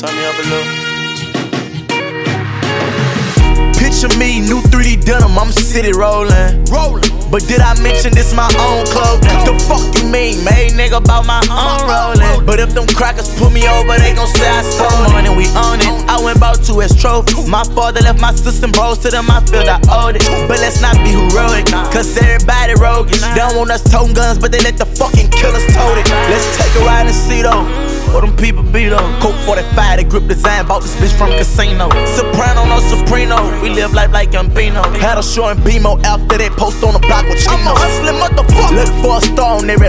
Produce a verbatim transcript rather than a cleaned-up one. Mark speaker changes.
Speaker 1: Turn me up a little.
Speaker 2: Picture me, new three D denim, I'm city rollin'. Rollin'. But did I mention this my own clothing? The fuck you mean, made nigga about my own rollin'. But if them crackers pull me over, they gon' say I stole money, we own it. I went bout two as trophies. My father left my sister and bros to them, I feel I owed it. But let's not be heroic, cause everybody roguish. They don't want us toting guns, but they let the fucking killers tote it. Let's take a ride and see though. What them people be though? Coke forty-five, the grip design, bought this bitch from Casino. Soprano, no Soprano, we live life like Gambino. Had a show in B M O after they post on the block with Chino. I'm a hustling motherfucker, look for a star on every